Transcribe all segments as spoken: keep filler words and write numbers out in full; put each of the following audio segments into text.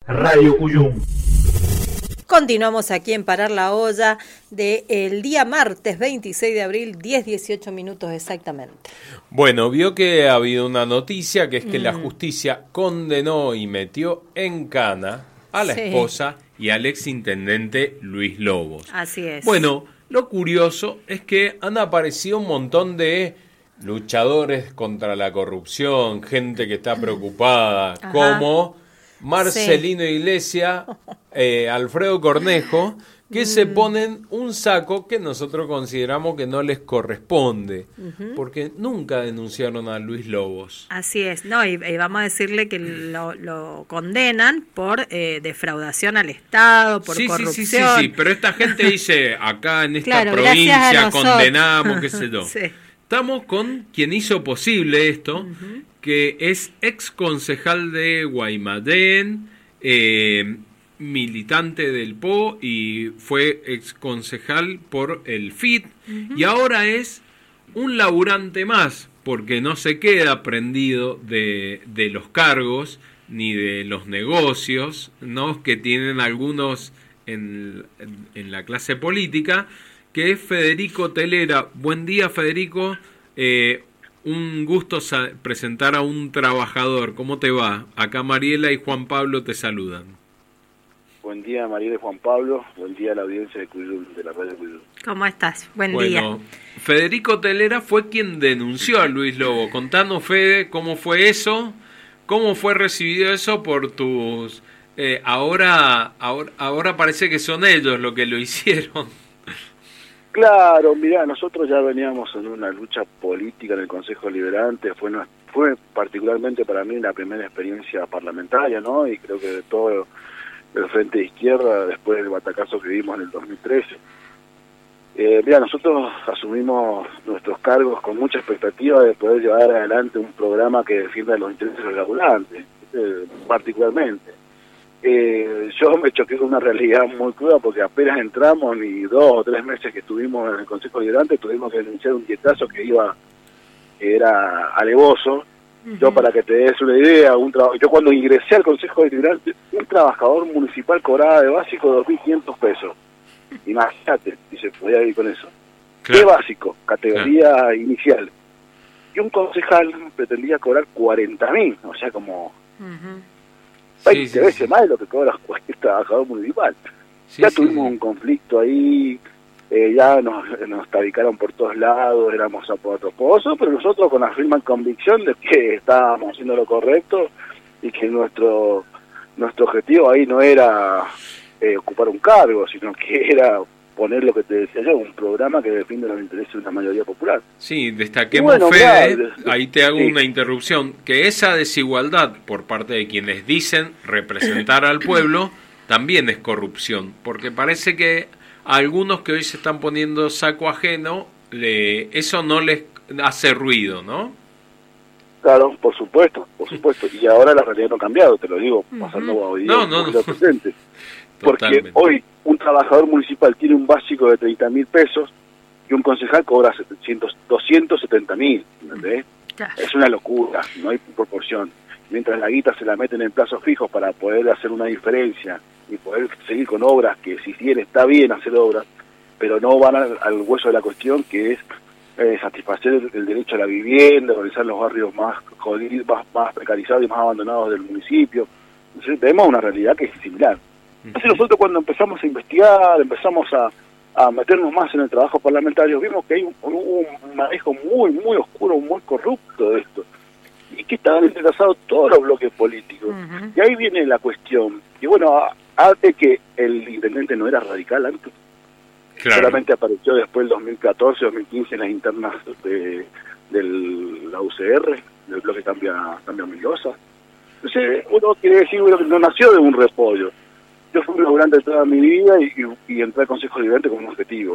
Radio Cuyum. Continuamos aquí en Parar la Olla del día martes veintiséis de abril, diez dieciocho minutos exactamente. Bueno, vio que ha habido una noticia que es que Mm. la justicia condenó y metió en cana a la Sí. esposa y al exintendente Luis Lobos. Así es. Bueno, lo curioso es que han aparecido un montón de luchadores contra la corrupción, gente que está preocupada, Ajá. como Marcelino Iglesias, eh, Alfredo Cornejo, que Mm. se ponen un saco que nosotros consideramos que no les corresponde, Ujú. porque nunca denunciaron a Luis Lobos. Así es, no, y, y vamos a decirle que lo, lo condenan por eh, defraudación al Estado, por sí, corrupción. Sí, sí, sí, sí, pero esta gente dice, acá en esta Claro, gracias a provincia nosotros. condenamos, qué sé yo. Sí. Estamos con quien hizo posible esto, Ujú. que es ex concejal de Guaymallén, eh, militante del P O y fue ex concejal por el F I T, Ujú. y ahora es un laburante más, porque no se queda prendido de, de los cargos ni de los negocios, ¿no?, que tienen algunos en, en, en la clase política, que es Federico Telera. Buen día, Federico. Eh, un gusto sa- presentar a un trabajador. ¿Cómo te va? Acá Mariela y Juan Pablo te saludan. Buen día, Mariela y Juan Pablo. Buen día a la audiencia de Cuyum, de la radio Cuyum. ¿Cómo estás? Buen Bueno, día. Federico Telera fue quien denunció a Luis Lobo. Contanos, Fede, cómo fue eso, cómo fue recibido eso por tus... Eh, ahora, ahora, ahora parece que son ellos los que lo hicieron. Claro, mirá, nosotros ya veníamos en una lucha política en el Consejo Liberante, fue una, fue particularmente para mí la primera experiencia parlamentaria, ¿no? Y creo que de todo el Frente de Izquierda, después del batacazo que vimos en el dos mil trece. Eh, mira, nosotros asumimos nuestros cargos con mucha expectativa de poder llevar adelante un programa que defienda los intereses del laburante, eh, particularmente. Eh, yo me choqué con una realidad muy cruda porque apenas entramos, ni dos o tres meses que estuvimos en el Consejo Liberante, tuvimos que denunciar un dietazo que iba, que era alevoso. Ujú. Yo, para que te des una idea, un traba- yo cuando ingresé al Consejo Liberante, un trabajador municipal cobraba de básico dos mil quinientos pesos. Imagínate, y se podía vivir con eso. ¿Qué básico? Categoría inicial. Y un concejal pretendía cobrar cuarenta mil, o sea, como Ujú. veinte Sí, sí, veces sí. más de lo que cobra cualquier trabajador municipal. Sí, ya sí, tuvimos sí. un conflicto ahí, eh, ya nos, nos tabicaron por todos lados, éramos apotroposos, pero nosotros con la firme convicción de que estábamos haciendo lo correcto y que nuestro nuestro objetivo ahí no era eh, ocupar un cargo, sino que era poner lo que te decía yo, un programa que defiende los intereses de una mayoría popular. Sí, destaquemos, Y bueno, Fede, claro, ahí te hago sí. una interrupción, que esa desigualdad por parte de quienes dicen representar al pueblo también es corrupción, porque parece que a algunos que hoy se están poniendo saco ajeno, le, eso no les hace ruido, ¿no? Claro, por supuesto, por supuesto. Y ahora la realidad no ha cambiado, te lo digo, pasando a hoy día No, un no, poquito no. presente. Porque Totalmente. hoy un trabajador municipal tiene un básico de treinta mil pesos y un concejal cobra setecientos, doscientos setenta mil, ¿entendés? Claro. Es una locura, no hay proporción. Mientras la guita se la meten en plazos fijos para poder hacer una diferencia y poder seguir con obras que, si bien está bien hacer obras, pero no van al, al hueso de la cuestión, que es eh, satisfacer el, el derecho a la vivienda, organizar los barrios más jodidos, más, más precarizados y más abandonados del municipio. Entonces vemos una realidad que es similar. Entonces nosotros, cuando empezamos a investigar, empezamos a, a meternos más en el trabajo parlamentario, vimos que hay un, un, un manejo muy, muy oscuro, muy corrupto de esto, y que estaban entrelazados todos los bloques políticos. Ujú. Y ahí viene la cuestión, que bueno, a- antes que el intendente no era radical antes, Claro. solamente apareció después del dos mil catorce, dos mil quince en las internas de, de la U C R, del bloque Cambia, Cambia Mendoza. Entonces uno quiere decir, bueno, que no nació de un repollo. Yo fui un laburante toda mi vida y, y, y entré al Consejo Liberante con un objetivo.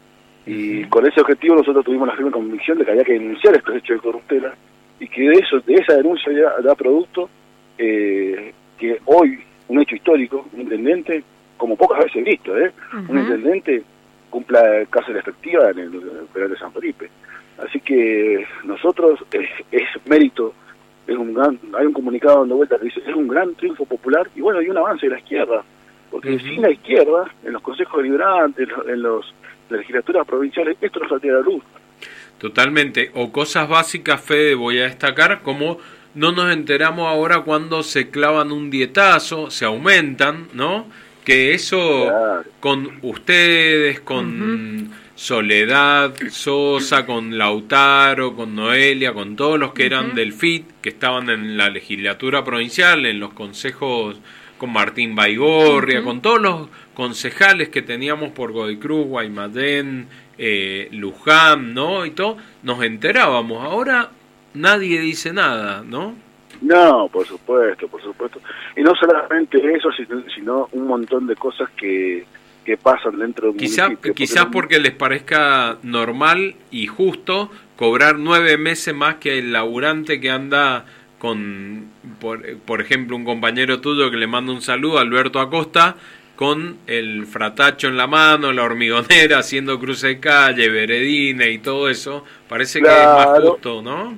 Y con ese objetivo nosotros tuvimos la firme convicción de que había que denunciar estos hechos de corruptela, y que de eso, de esa denuncia ya da producto eh, que hoy, un hecho histórico, un intendente, como pocas veces visto, ¿eh? Ujú. un intendente cumpla cárcel efectiva en el penal de San Felipe. Así que nosotros, es, es mérito, es un gran, hay un comunicado dando vuelta que dice es un gran triunfo popular y bueno, hay un avance de la izquierda, porque uh-huh. sin la izquierda, en los consejos deliberantes, en los, en los las legislaturas provinciales, esto no saldría a la luz. Totalmente, o cosas básicas, Fede, voy a destacar, como no nos enteramos ahora cuando se clavan un dietazo, se aumentan, ¿no? Que eso, claro. con ustedes, con uh-huh. Soledad Sosa, con Lautaro, con Noelia, con todos los que eran uh-huh. del F I T, que estaban en la legislatura provincial, en los consejos, con Martín Baigorria, uh-huh. con todos los concejales que teníamos por Godoy Cruz, Guaymallén, eh, Luján, ¿no? Y todo, nos enterábamos. Ahora nadie dice nada, ¿no? No, por supuesto, por supuesto. Y no solamente eso, sino, sino un montón de cosas que, que pasan dentro de un Quizá, municipio. Quizás porque, porque les parezca normal y justo cobrar nueve meses más que el laburante que anda con, por, por ejemplo, un compañero tuyo que le manda un saludo, Alberto Acosta, con el fratacho en la mano, la hormigonera, haciendo cruce de calle, veredines y todo eso. Parece claro. que es más justo, ¿no?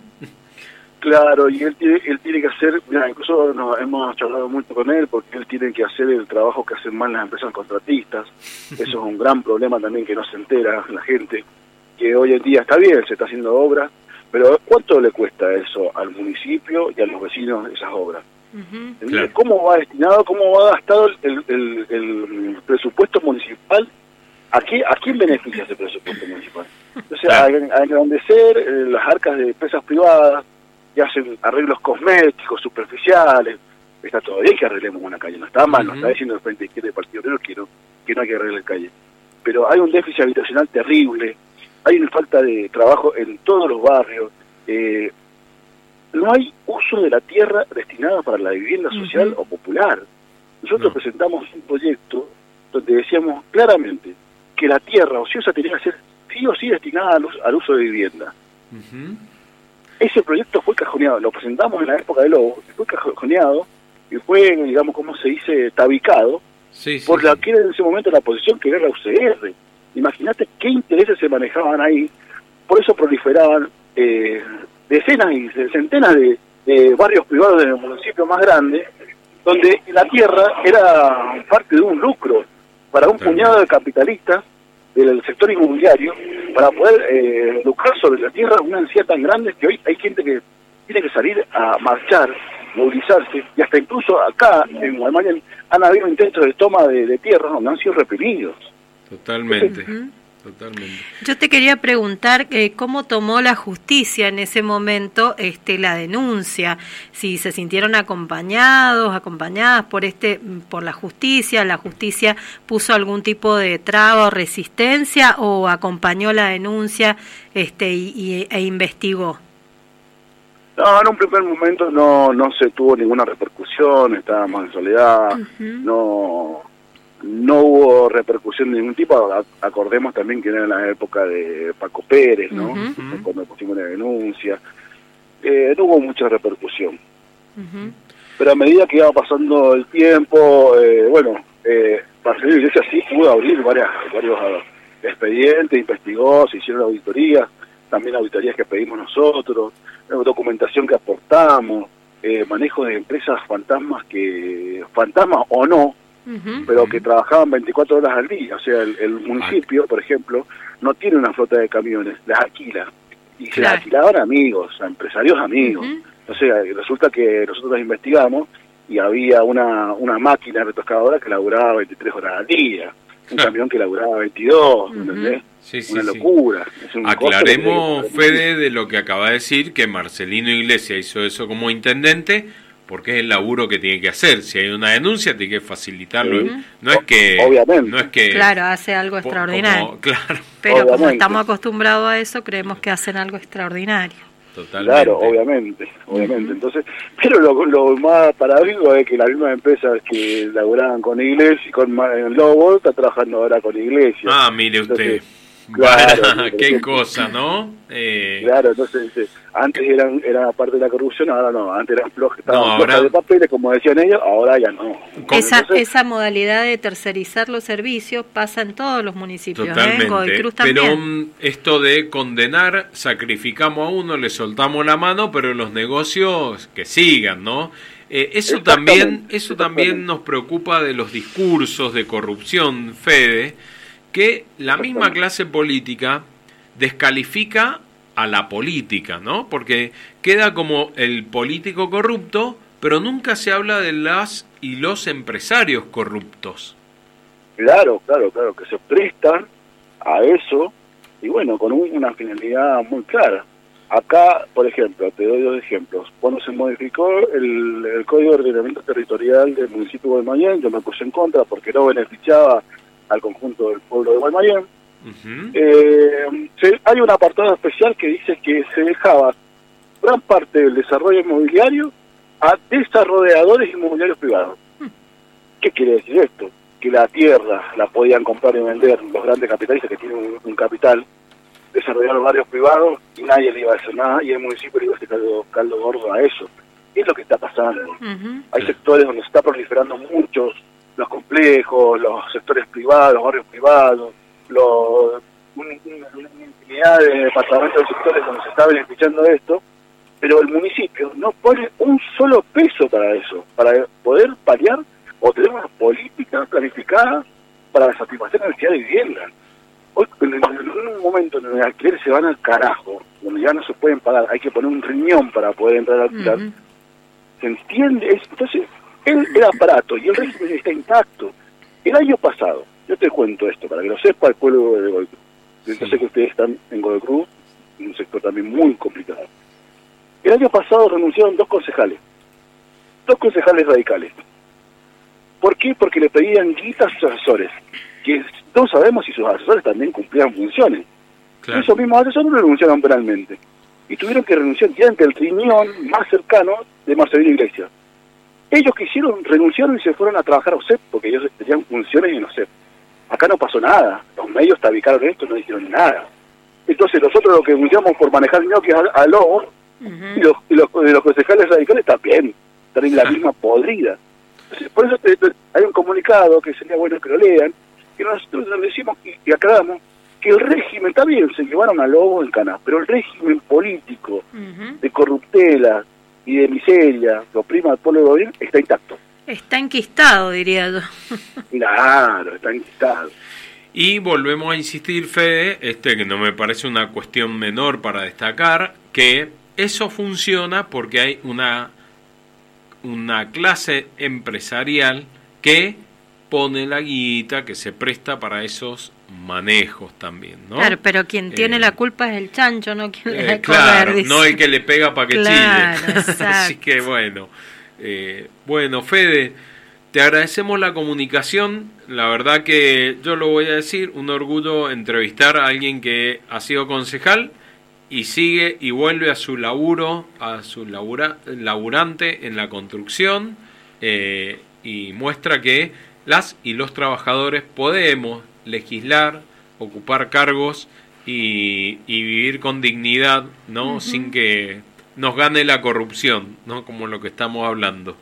Claro, y él tiene, él tiene que hacer, mira, incluso nos hemos charlado mucho con él, porque él tiene que hacer el trabajo que hacen mal las empresas contratistas. Eso es un gran problema también que no se entera la gente, que hoy en día está bien, se está haciendo obra, pero ¿cuánto le cuesta eso al municipio y a los vecinos esas obras? Uh-huh. Claro. ¿Cómo va destinado, cómo va gastado el, el, el presupuesto municipal? ¿A, qué, ¿A quién beneficia ese presupuesto municipal? O sea, claro. a, a engrandecer eh, las arcas de empresas privadas, que hacen arreglos cosméticos, superficiales. Está todo bien que arreglemos una calle, no está mal, uh-huh. no está diciendo el Frente Izquierda del Partido Obrero que no, que no hay que arreglar calle. Pero hay un déficit habitacional terrible, hay una falta de trabajo en todos los barrios, eh, no hay uso de la tierra destinada para la vivienda social uh-huh. o popular. Nosotros no. presentamos un proyecto donde decíamos claramente que la tierra ociosa tenía que ser sí o sí destinada al uso, al uso de vivienda. Uh-huh. Ese proyecto fue cajoneado, lo presentamos en la época de Lobo, fue cajoneado y fue, digamos, como se dice, tabicado sí, sí, por la sí. que era en ese momento la posición que era la U C R. Imagínate qué intereses se manejaban ahí, por eso proliferaban eh, decenas y centenas de, de barrios privados en el municipio más grande, donde la tierra era parte de un lucro para un También. puñado de capitalistas del sector inmobiliario, para poder eh, lucrar sobre la tierra una ansiedad tan grande que hoy hay gente que tiene que salir a marchar, movilizarse, y hasta incluso acá en Guaymallén han habido intentos de toma de, de tierras donde han sido reprimidos. Totalmente. Entonces, uh-huh. Totalmente. Yo te quería preguntar eh, cómo tomó la justicia en ese momento este, la denuncia, si se sintieron acompañados, acompañadas por este, por la justicia, la justicia puso algún tipo de traba o resistencia o acompañó la denuncia este, y, y, e investigó. No, en un primer momento no, no se tuvo ninguna repercusión, estábamos en soledad, uh-huh. no... No hubo repercusión de ningún tipo, acordemos también que era en la época de Paco Pérez, ¿no? Uh-huh. Cuando pusimos la denuncia, eh, no hubo mucha repercusión. Uh-huh. Pero a medida que iba pasando el tiempo, eh, bueno, eh, Marcelino Iglesias sí pudo abrir varias, varios expedientes, investigó, se hicieron auditorías, también auditorías que pedimos nosotros, documentación que aportamos, eh, manejo de empresas fantasmas, que fantasmas o no, Uh-huh. pero que trabajaban veinticuatro horas al día. O sea, el, el municipio, por ejemplo, no tiene una flota de camiones, las alquila. Y claro. se las alquilaban a amigos, a empresarios amigos. Uh-huh. O sea, resulta que nosotros las investigamos y había una, una máquina retoscadora que laburaba veintitrés horas al día, un claro. camión que laburaba veintidós, uh-huh. ¿entendés? Sí, sí, una sí. locura. Es un Aclaremos, Fede, de lo que acaba de decir, que Marcelino Iglesias hizo eso como intendente, porque es el laburo que tiene que hacer. Si hay una denuncia, tiene que facilitarlo. Uh-huh. No es que... Obviamente. No es que, claro, hace algo extraordinario. Como, claro. Pero obviamente. Como estamos acostumbrados a eso, creemos que hacen algo extraordinario. Totalmente. Claro, obviamente, obviamente. Uh-huh. Entonces, pero lo, lo más paradójico es que las mismas empresas que laburaban con Iglesias y con Lobo, está trabajando ahora con Iglesias. Ah, mire usted. Entonces, Claro, Para, qué cosa, ¿no? Eh, claro, entonces eh, antes eran era parte de la corrupción, ahora no, antes eran flojas, estaban No, flojas ahora- de papeles, como decían ellos, ahora ya no. Esa, Entonces, esa modalidad de tercerizar los servicios pasa en todos los municipios, ¿eh? En Totalmente, Godoy Cruz pero también. mm, esto de condenar, sacrificamos a uno, le soltamos la mano, pero los negocios que sigan, ¿no? Eh, eso Exactamente, también, eso también exactamente. nos preocupa de los discursos de corrupción, Fede, que la misma Exactamente. clase política descalifica a la política, ¿no? Porque queda como el político corrupto, pero nunca se habla de las y los empresarios corruptos. Claro, claro, claro, que se prestan a eso y bueno, con un- una finalidad muy clara. Acá, por ejemplo, te doy dos ejemplos. Cuando se modificó el, el Código de Ordenamiento Territorial del municipio de Guaymallén, yo me puse en contra porque no beneficiaba al conjunto del pueblo de Guaymallén. Ujú. Eh, se- hay un apartado especial que dice que se dejaba gran parte del desarrollo inmobiliario a desarrolladores inmobiliarios privados. ¿Qué quiere decir esto? Que la tierra la podían comprar y vender los grandes capitalistas que tienen un, un capital, desarrollar barrios privados y nadie le iba a hacer nada y el municipio le iba a hacer caldo, caldo gordo a eso. Es lo que está pasando. Ujú. Hay sectores donde se está proliferando muchos, los complejos, los sectores privados, los barrios privados, los, un- un- una infinidad de departamentos de sectores donde se está beneficiando de esto, pero el municipio no pone un solo peso para eso, para poder paliar o tener una política planificada para satisfacer la necesidad de vivienda. Hoy, en, en- en un momento en el que los alquileres se van al carajo, donde ya no se pueden pagar, hay que poner un riñón para poder entrar a alquilar, Ujú. ¿se entiende? Es- Entonces, el, el aparato y el régimen está intacto. El año pasado, yo te cuento esto, para que lo sepa el pueblo de Godoy Cruz. Yo Sí. sé que ustedes están en Godoy Cruz, en un sector también muy complicado. El año pasado renunciaron dos concejales, dos concejales radicales. ¿Por qué? Porque le pedían guita a sus asesores, que todos sabemos si sus asesores también cumplían funciones. Claro. Esos mismos asesores renunciaron penalmente y tuvieron que renunciar ya ante el riñón más cercano de Marcelino Iglesias. Ellos quisieron, renunciaron y se fueron a trabajar a O S E P porque ellos tenían funciones en O S E P. Acá no pasó nada, los medios tabicaron esto y no dijeron nada. Entonces nosotros lo que denunciamos por manejar ñoquis a, a Lobo Ujú. y los, y los, y los concejales radicales también, están en la misma podrida. Entonces, por eso te- te- hay un comunicado que sería bueno que lo lean, que nosotros le decimos y, y aclaramos que el régimen, está bien, se llevaron a Lobo en Caná, pero el régimen político Ujú. de corruptela y de miseria que oprima al pueblo de gobierno está intacto. Está enquistado, diría yo. Claro, está intacto. Y volvemos a insistir, Fede, este que no me parece una cuestión menor para destacar, que eso funciona porque hay una, una clase empresarial que pone la guita, que se presta para esos manejos también, ¿no? Claro, pero quien tiene Eh, la culpa es el chancho, no quien le da Eh, de comer, claro, dice. no el que le pega para que Claro, chille. exacto. Así que bueno. Eh, bueno, Fede, te agradecemos la comunicación. La verdad que yo lo voy a decir, un orgullo entrevistar a alguien que ha sido concejal y sigue y vuelve a su laburo, a su labura, laburante en la construcción, eh, y muestra que las y los trabajadores podemos legislar, ocupar cargos y, y vivir con dignidad, ¿no? Ujú. Sin que nos gane la corrupción, ¿no? Como lo que estamos hablando.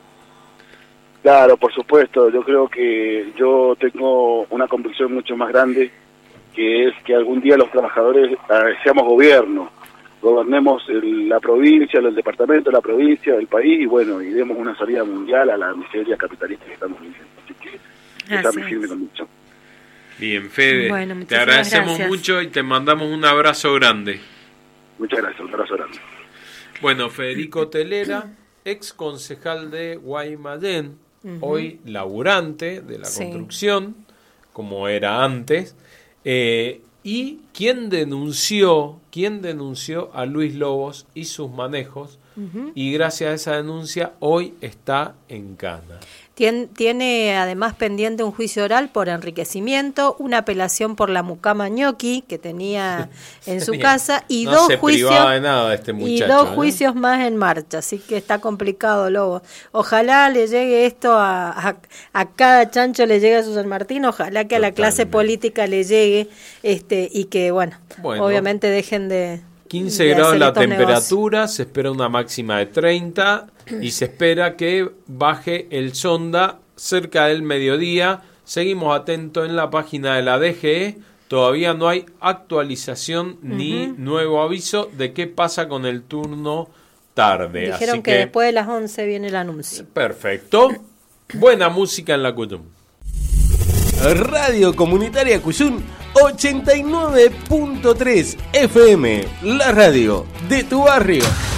Claro, por supuesto, yo creo que yo tengo una convicción mucho más grande, que es que algún día los trabajadores eh, seamos gobierno, gobernemos el- la provincia, el departamento, la provincia, el país, y bueno, y demos una salida mundial a la miseria capitalista que estamos viviendo. Así que esa es Así mi es. firme convicción. Bien, Fede, Bueno, te muchísimas agradecemos gracias. mucho y te mandamos un abrazo grande. Muchas gracias, un abrazo grande. Bueno, Federico Telera, ex concejal de Guaymallén, Ujú. hoy laburante de la Sí. construcción, como era antes, eh, y quien denunció, quien denunció a Luis Lobos y sus manejos, Ujú. y gracias a esa denuncia hoy está en Cana. Tien, tiene además pendiente un juicio oral por enriquecimiento, una apelación por la mucama ñoqui que tenía en su casa y no dos se juicios privaba de nada este muchacho, y dos ¿eh? juicios más en marcha, así que está complicado, Lobo. Ojalá le llegue esto a, a, a cada chancho, le llegue a su San Martín, ojalá que a la clase política le llegue este y que bueno, bueno obviamente dejen de quince grados la temperatura, negocios. Se espera una máxima de treinta y se espera que baje el sonda cerca del mediodía. Seguimos atentos en la página de la D G E. Todavía no hay actualización uh-huh. ni nuevo aviso de qué pasa con el turno tarde. Dijeron Así que, que después de las once viene el anuncio. Perfecto. Buena música en la Cuyum. Radio Comunitaria Cuyum ochenta y nueve punto tres F M, la radio de tu barrio.